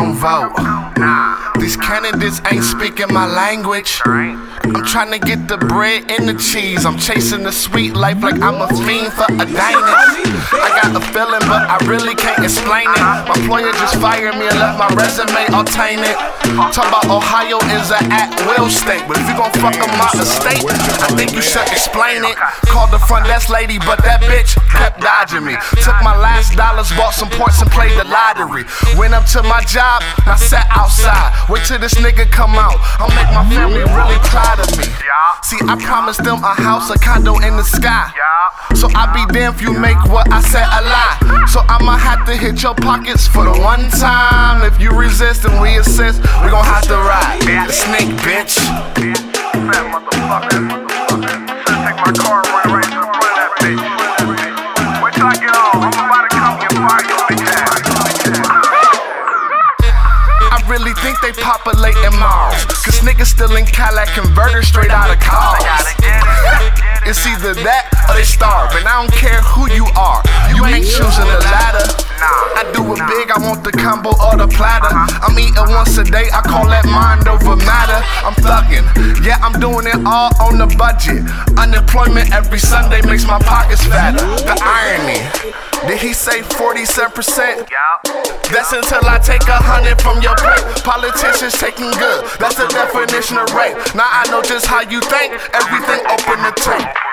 don't vote. These candidates ain't speaking my language. I'm trying to get the bread and the cheese. I'm chasing the sweet life like I'm a fiend for a Danish. I got a feeling, but I really can't explain it. My employer just fired me and left my resume all tainted. Talk about Ohio is an at-will state, but if you gon' fuck up my estate, I think you should explain it. Called the front desk lady, but that bitch kept dodging me. Took my last dollars, bought some points and played the lottery. Went up to my job, I sat outside. Wait till this nigga come out. I'll make my family really proud of me. See, I promised them a house, a condo in the sky. So I be damned if you make what I said a lie. So I'ma have to hit your pockets for the one time. If you resist and we assist, we gon' have to ride. The snake, bitch. Fat motherfucker. Take my car and run right to the front of that bitch. Wait till I get home. I'm about to come and fire your bitch ass. I really think they populating Mars, cause niggas still in Cadillac converters straight out of college. It's either that or they starve, and I don't care who you are. You ain't choosing a ladder. I do it big, I want the combo or the platter. I'm eating once a day, I call that mind over matter. I'm thugging, yeah, I'm doing it all on the budget. Unemployment every Sunday makes my pockets fatter. The irony, did he say 47%? That's until I take 100 from your plate. Politicians taking good, that's the definition of rape. Now I know just how you think, everything open the tape.